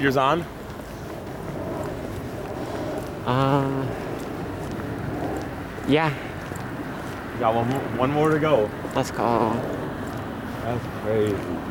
Yours on? Yeah, You got one more to go. let's go. That's crazy.